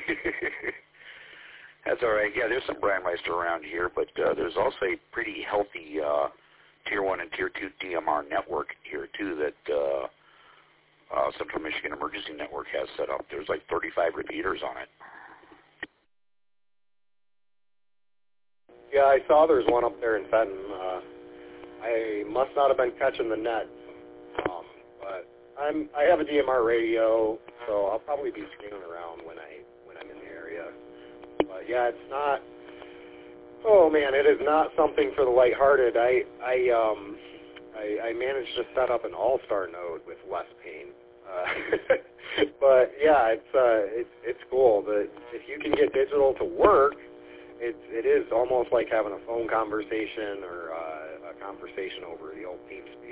That's all right. Yeah, there's some Brandmeister around here, but there's also a pretty healthy Tier 1 and Tier 2 DMR network here, too, that Central Michigan Emergency Network has set up. There's like 35 repeaters on it. Yeah, I saw there's one up there in Fenton. I must not have been catching the net, but I have a DMR radio, so I'll probably be scanning around when I'm in the area. But yeah, it's not. Oh man, it is not something for the lighthearted. I managed to set up an all-star node with less pain. But yeah, it's cool. If you can get digital to work, it is almost like having a phone conversation or a conversation over the old TeamSpeak.